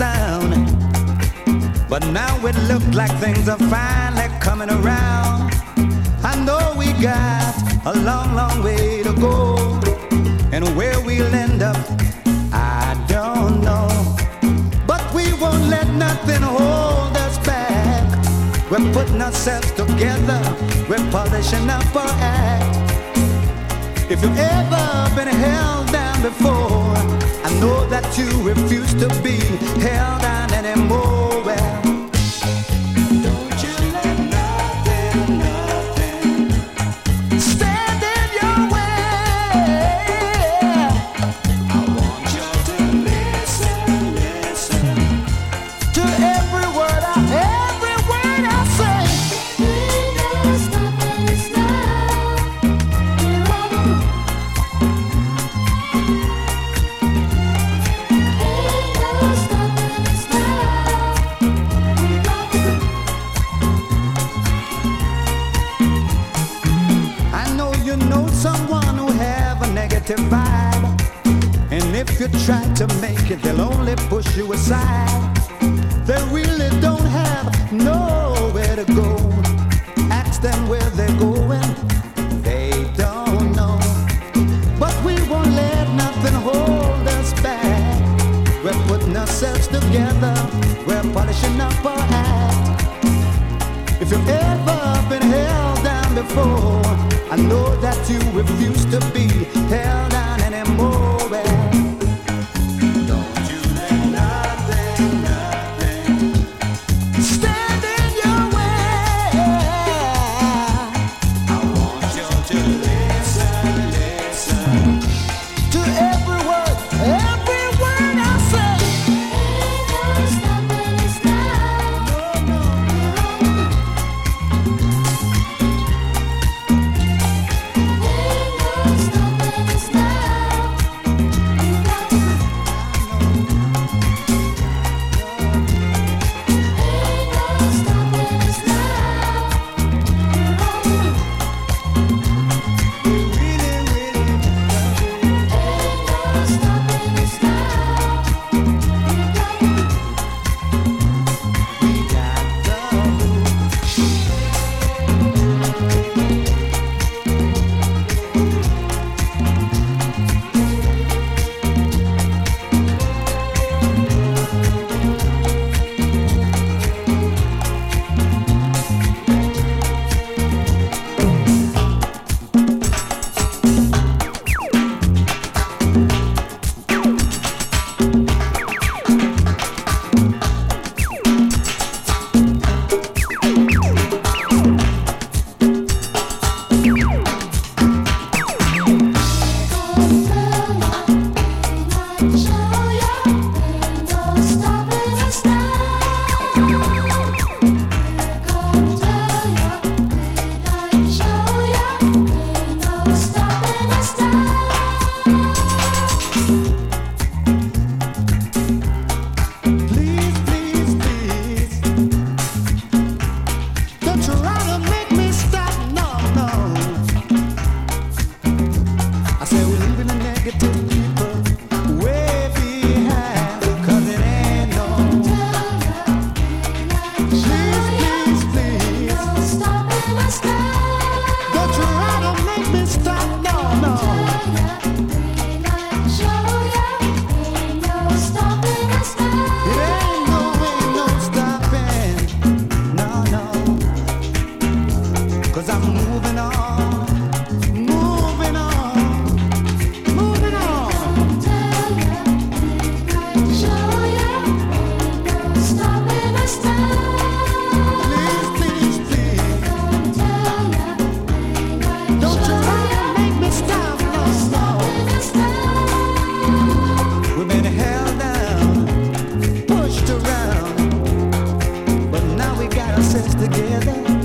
down. But now it looks like things are finally coming around. I know we got a long, long way to go, and where we'll end up, I don't know. But we won't let nothing hold us back. We're putting ourselves together, we're polishing up our act. If you've ever been held down before, I know that you refuse to be held down anymore. Well, don't you let nothing stand in your way. I want you to listen to every word I say. Ain't no stopping us now. We're on the move. Ain't no stopping us now. We're on the move. I know you know someone who have a negative vibe, and if you try to make it, they'll only push you aside. They really don't have nowhere to go. Ask them where they're going, they don't know. But we won't let nothing hold us back. We're putting ourselves together, we're polishing up our act. If you've ever been held down before, I know that you refuse to be held down anymore. Well, don't you let nothing stand in your way. I want you to listen to every word I say. Ain't no stopping us now. We're on the move. Ain't no stopping us now. We're on the move. Ain't no stopping us now. We're on the move. Really, really, Ain't no stopping us now. We're on the move. we got the move. Please, please, please, don't try to make me stop. No, no. I say we're leaving the negative people way behind, 'cause it ain't no. Please, please, please, don't try to make me stop. No, no. It ain't no stopping. No, no. 'Cause I'm moving on, moving on, moving on. Please, please, please, don't try to make me stop. No, no. We've been held down, pushed around, but now we got ourselves together.